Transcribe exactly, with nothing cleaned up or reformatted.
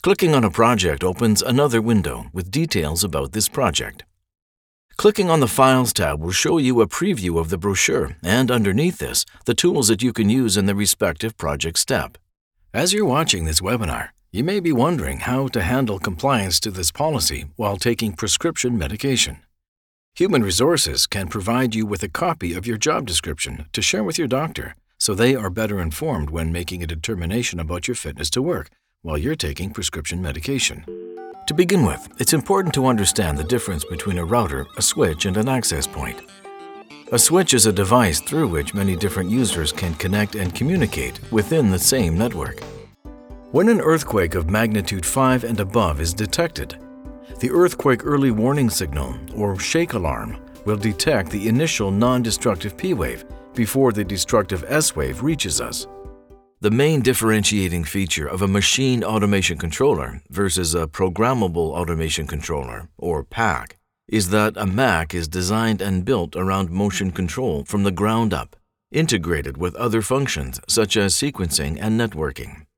Clicking on a project opens another window with details about this project. Clicking on the Files tab will show you a preview of the brochure and, underneath this, the tools that you can use in the respective project step. As you're watching this webinar, you may be wondering how to handle compliance to this policy while taking prescription medication. Human Resources can provide you with a copy of your job description to share with your doctor, so they are better informed when making a determination about your fitness to work while you're taking prescription medication. To begin with, it's important to understand the difference between a router, a switch, and an access point. A switch is a device through which many different users can connect and communicate within the same network. When an earthquake of magnitude five and above is detected, the Earthquake Early Warning Signal, or shake alarm, will detect the initial non-destructive P wave before the destructive S wave reaches us. The main differentiating feature of a machine automation controller versus a programmable automation controller, or P A C, is that a M A C is designed and built around motion control from the ground up, integrated with other functions such as sequencing and networking.